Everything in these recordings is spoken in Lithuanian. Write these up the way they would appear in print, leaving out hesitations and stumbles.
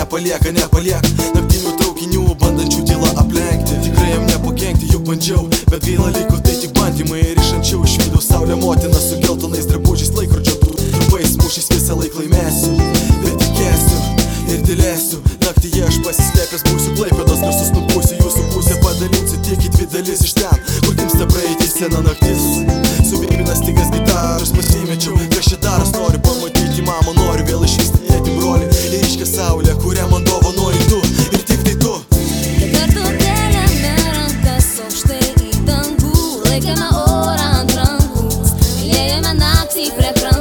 nepalieka naktinių traukinių, bandančių tylą aplenkti. Tikrai jam nepakenkti, juk bandžiau, bet gaila liko tai tik bandymai. Ir iš anksčiau išvydau saulę motiną su geltonais drabužiais, laikrodžio trumpais mūšiais. Visą laik laimėsiu, bet tikėsiu ir tylėsiu. Naktyje aš pasislėpęs būsiu, Klaipėdos garsus nupūsiu, jūsų pusę padalinsiu tik į dvi dalis. Iš ten, kur gimsta praeitį, sena naktis, suvirpina stygas gitaros, pasimečiau, kas čia daras. Noriu pamatyti mamą, noriu vėl išvysti tėtį, brolį ir ryškią saulę, kurią man dovanoji tu ir tik tai tu. Kartu keliame rankas aukštai į dangų, laikėme orą ant rankų, liejame naktį prie krantų.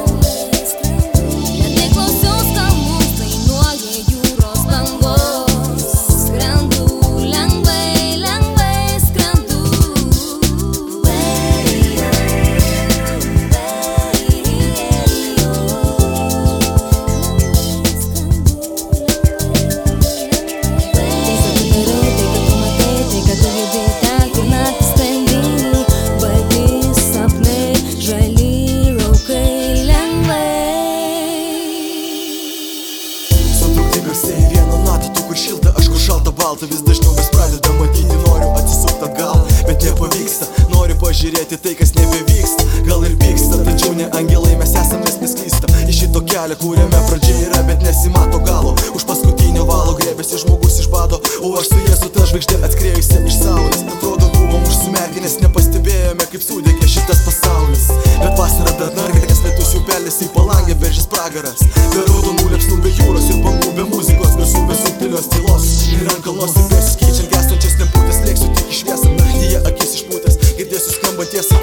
Vis dažniau vis pradeda matyti, noriu atsisukti atgal, bet nepavyksta. Noriu pažiūrėti tai, kas nebevyksta, gal ir vyksta, tačiau ne angelai mes esam, mes neslystam į šito kelią, kuriame pradžia yra, bet nesimato galo. Už paskutinio valo grėbėsi žmogus iš bado, o aš su Jėzu ta žvaigždė atskriejusi iš saulės. Atrodo buvom užsimerkę, nes nepastebėjome, kaip sudegė šitas pasaulis. Bet vasara dar narkės, lietus upelis į palangę beržės pragaras, be raudonų liepsnų, be jūros ir bangų, be muzikos garsų, be subtilios tylos. Ir ant kalnos ir besiskeičiant gęstančias lemputės, lėksiu tik į šviesą. Naktyje akis išpūtęs, girdėsiu skambant tiesą.